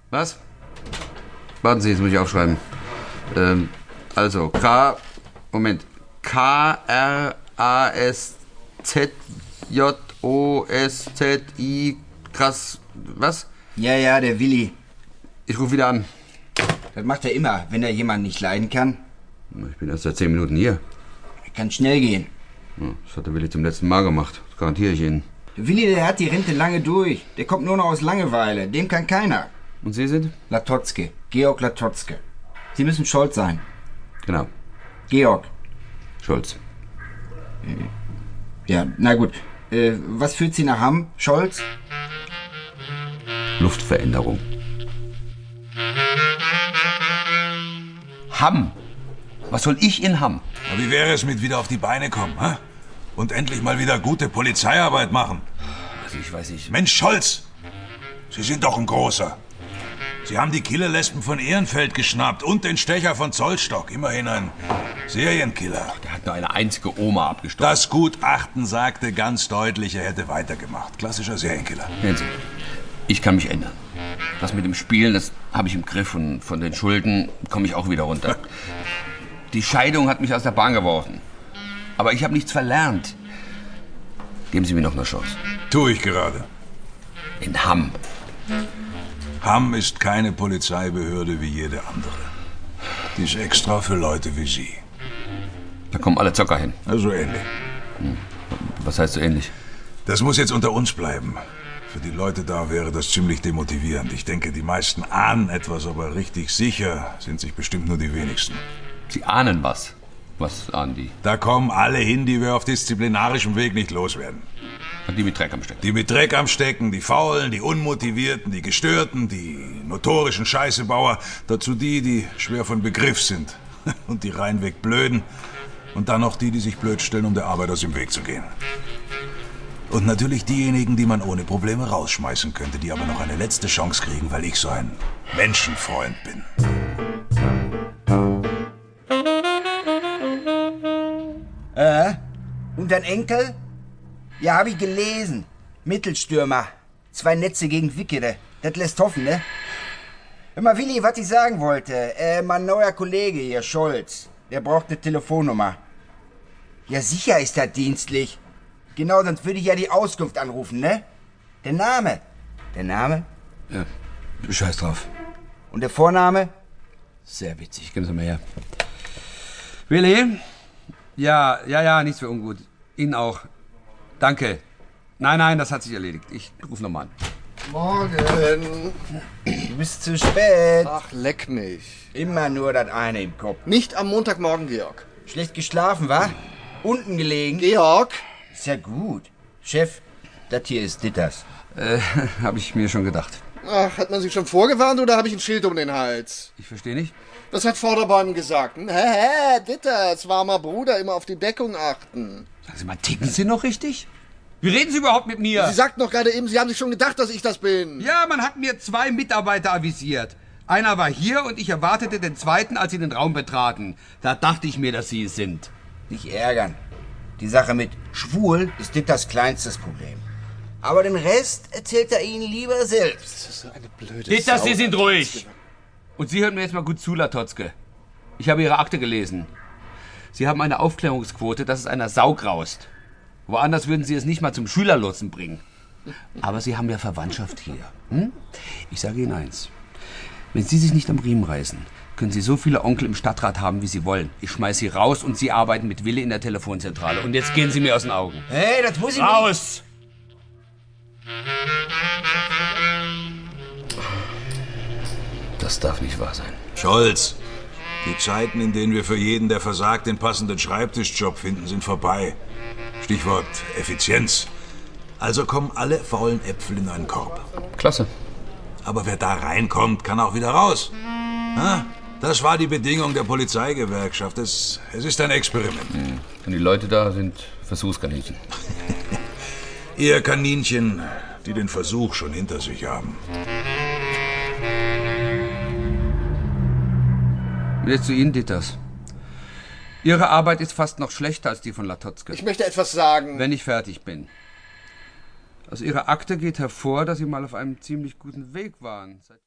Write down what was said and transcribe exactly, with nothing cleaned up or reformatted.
Was? Warten Sie, jetzt muss ich aufschreiben. Ähm, also, K... Moment. K R A S Z J O S Z I... Krass... Was? Ja, ja, der Willi. Ich rufe wieder an. Das macht er immer, wenn er jemanden nicht leiden kann. Ich bin erst seit zehn Minuten hier. Kann schnell gehen. Das hat der Willi zum letzten Mal gemacht. Das garantiere ich Ihnen. Der Willi, der hat die Rente lange durch. Der kommt nur noch aus Langeweile. Dem kann keiner. Und Sie sind? Latotzke. Georg Latotzke. Sie müssen Scholz sein. Genau. Georg. Scholz. Ja, na gut. Äh, was führt Sie nach Hamm? Scholz? Luftveränderung. Hamm. Was soll ich in Hamm? Na, wie wäre es mit wieder auf die Beine kommen, hä? Und endlich mal wieder gute Polizeiarbeit machen? Also ich weiß nicht. Mensch, Scholz! Sie sind doch ein Großer. Sie haben die Killerlespen von Ehrenfeld geschnappt und den Stecher von Zollstock. Immerhin ein Serienkiller. Der hat nur eine einzige Oma abgestochen. Das Gutachten sagte ganz deutlich, er hätte weitergemacht. Klassischer Serienkiller. Hören Sie, ich kann mich ändern. Das mit dem Spielen, das habe ich im Griff. Und von den Schulden komme ich auch wieder runter. Die Scheidung hat mich aus der Bahn geworfen. Aber ich habe nichts verlernt. Geben Sie mir noch eine Chance. Tu ich gerade. In Hamm. Hamm ist keine Polizeibehörde wie jede andere. Die ist extra für Leute wie Sie. Da kommen alle Zocker hin. Also ähnlich. Hm. Was heißt so ähnlich? Das muss jetzt unter uns bleiben. Für die Leute da wäre das ziemlich demotivierend. Ich denke, die meisten ahnen etwas, aber richtig sicher sind sich bestimmt nur die wenigsten. Sie ahnen was. Was ahnen die? Da kommen alle hin, die wir auf disziplinarischem Weg nicht loswerden. Und die mit Dreck am Stecken? Die mit Dreck am Stecken, die Faulen, die Unmotivierten, die Gestörten, die notorischen Scheißebauer. Dazu die, die schwer von Begriff sind. Und die reinweg Blöden. Und dann noch die, die sich blöd stellen, um der Arbeit aus dem Weg zu gehen. Und natürlich diejenigen, die man ohne Probleme rausschmeißen könnte, die aber noch eine letzte Chance kriegen, weil ich so ein Menschenfreund bin. Äh? Und dein Enkel? Ja, hab ich gelesen. Mittelstürmer. Zwei Netze gegen Wickede. Das lässt hoffen, ne? Hör mal, Willi, was ich sagen wollte. Äh, mein neuer Kollege hier, Scholz. Der braucht eine Telefonnummer. Ja, sicher ist das dienstlich. Genau, sonst würde ich ja die Auskunft anrufen, ne? Der Name. Der Name? Ja, scheiß drauf. Und der Vorname? Sehr witzig. Geben Sie mal her. Willi? Ja, ja, ja, nichts für ungut. Ihnen auch. Danke. Nein, nein, das hat sich erledigt. Ich rufe nochmal an. Morgen. Du bist zu spät. Ach, leck mich. Immer nur das eine im Kopf. Nicht am Montagmorgen, Georg. Schlecht geschlafen, wa? Unten gelegen? Georg? Ist ja gut. Chef, das hier ist Ditters. Äh, habe ich mir schon gedacht. Ach, hat man sich schon vorgewarnt oder habe ich ein Schild um den Hals? Ich verstehe nicht. Das hat Vorderbein gesagt. Hä, hä, Ditters, warmer Bruder, immer auf die Deckung achten. Sagen Sie mal, ticken Sie noch richtig? Wie reden Sie überhaupt mit mir? Sie sagten doch gerade eben, Sie haben sich schon gedacht, dass ich das bin. Ja, man hat mir zwei Mitarbeiter avisiert. Einer war hier und ich erwartete den zweiten, als Sie den Raum betraten. Da dachte ich mir, dass Sie es sind. Nicht ärgern. Die Sache mit schwul ist Ditters kleinstes Problem. Aber den Rest erzählt er Ihnen lieber selbst. Das ist so eine blöde Ditters, Sau. Sie sind ruhig. Und Sie hören mir jetzt mal gut zu, Latotzke. Ich habe Ihre Akte gelesen. Sie haben eine Aufklärungsquote, dass es einer Sau graust. Woanders würden Sie es nicht mal zum Schülerlotsen bringen. Aber Sie haben ja Verwandtschaft hier. Hm? Ich sage Ihnen eins. Wenn Sie sich nicht am Riemen reißen, können Sie so viele Onkel im Stadtrat haben, wie Sie wollen. Ich schmeiß Sie raus und Sie arbeiten mit Willi in der Telefonzentrale. Und jetzt gehen Sie mir aus den Augen. Hey, das muss ich nicht. Raus! Das darf nicht wahr sein. Scholz, die Zeiten, in denen wir für jeden, der versagt, den passenden Schreibtischjob finden, sind vorbei. Stichwort Effizienz. Also kommen alle faulen Äpfel in einen Korb. Klasse. Aber wer da reinkommt, kann auch wieder raus. Ha? Das war die Bedingung der Polizeigewerkschaft. Es, es ist ein Experiment. Hm. Und die Leute da sind Versuchskaninchen. Eher Kaninchen, die den Versuch schon hinter sich haben. Und jetzt zu Ihnen, Ditters. Ihre Arbeit ist fast noch schlechter als die von Latotzke. Ich möchte etwas sagen. Wenn ich fertig bin. Aus Ihrer Akte geht hervor, dass Sie mal auf einem ziemlich guten Weg waren.